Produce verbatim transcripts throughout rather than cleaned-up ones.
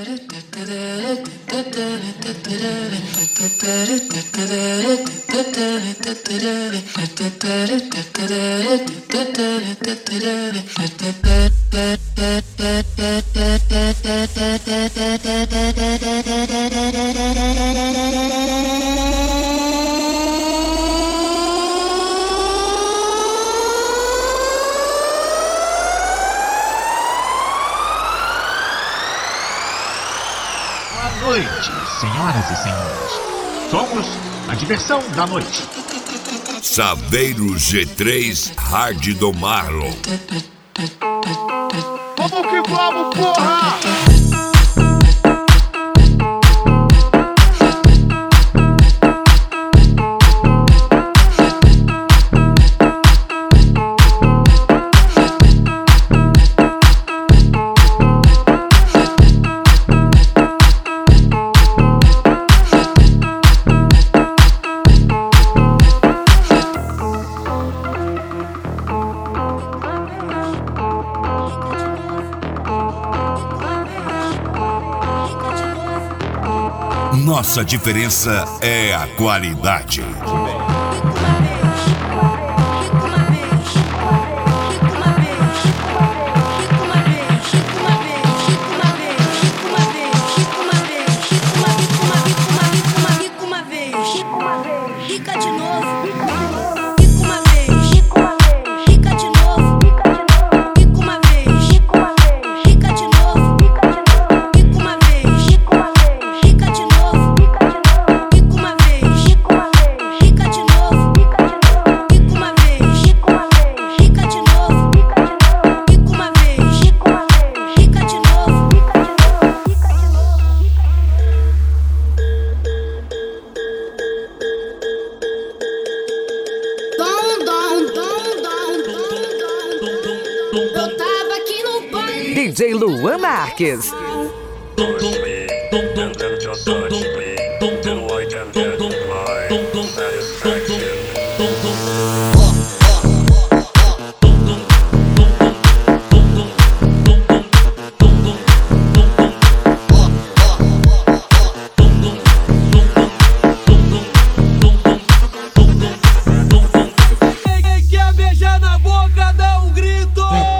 Boa noite, senhoras e senhores. Somos a diversão da noite. Saveiro G três Hard do Marlon. Vamos que vamos, porra! Nossa diferença é a qualidade. Fica de novo. D J Luan Marques. Quem quer beijar na boca, dá um grito.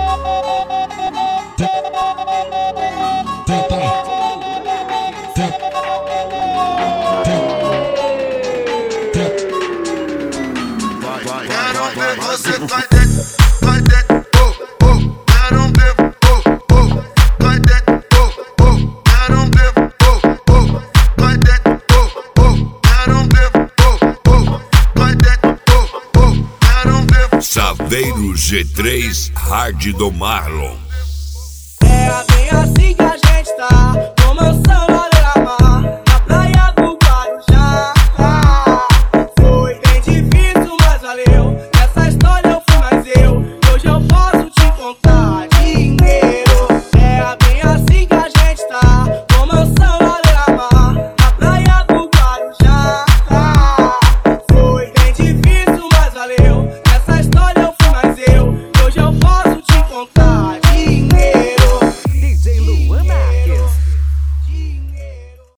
Você vai dentro, vai dentro, oh, oh, quero um bebo, oh, oh, vai dentro, oh, oh, quero um bebo, oh, oh, vai dentro, oh, oh, quero um bebo, oh, oh, vai dentro, oh, oh, quero um bebo. Saveiro G três Hard do Marlon. É bem assim que a gente tá, com mansão.